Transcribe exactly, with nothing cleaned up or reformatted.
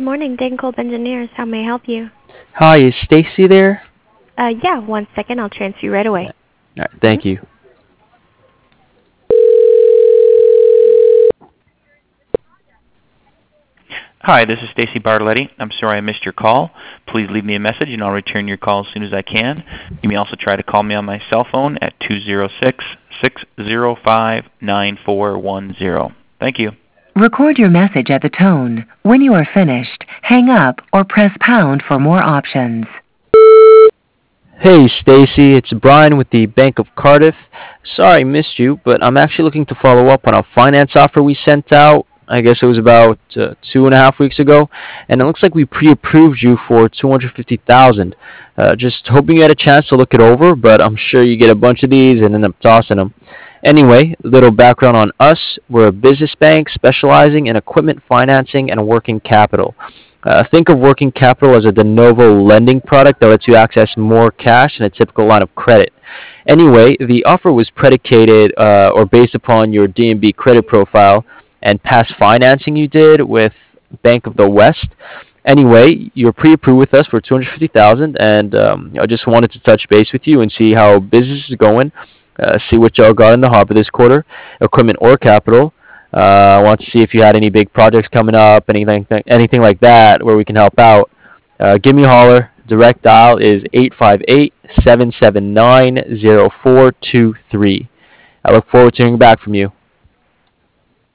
morning, Dankolb Engineers. How may I help you? Hi, is Stacy there? Uh, yeah, one second. I'll transfer you right away. All right, Mhm. thank you. Hi, this is Stacy Bartoletti. I'm sorry I missed your call. Please leave me a message and I'll return your call as soon as I can. You may also try to call me on my cell phone at two zero six, six zero five, nine four one zero. Thank you. Record your message at the tone. When you are finished, hang up or press pound for more options. Hey, Stacy, it's Brian with the Bank of Cardiff. Sorry I missed you, but I'm actually looking to follow up on a finance offer we sent out. I guess it was about uh, two and a half weeks ago, and it looks like we pre-approved you for two hundred fifty thousand. Uh, just hoping you had a chance to look it over, but I'm sure you get a bunch of these and end up tossing them. Anyway, a little background on us. We're a business bank specializing in equipment financing and working capital. Uh, think of working capital as a de novo lending product that lets you access more cash than a typical line of credit. Anyway, the offer was predicated uh, or based upon your D N B credit profile and past financing you did with Bank of the West. Anyway, you're pre-approved with us for two hundred fifty thousand dollars, and um, I just wanted to touch base with you and see how business is going, uh, see what y'all got in the hopper this quarter, equipment or capital. Uh, I want to see if you had any big projects coming up, anything anything like that where we can help out. Uh, give me a holler. Direct dial is eight five eight, seven seven nine, zero four two three. I look forward to hearing back from you.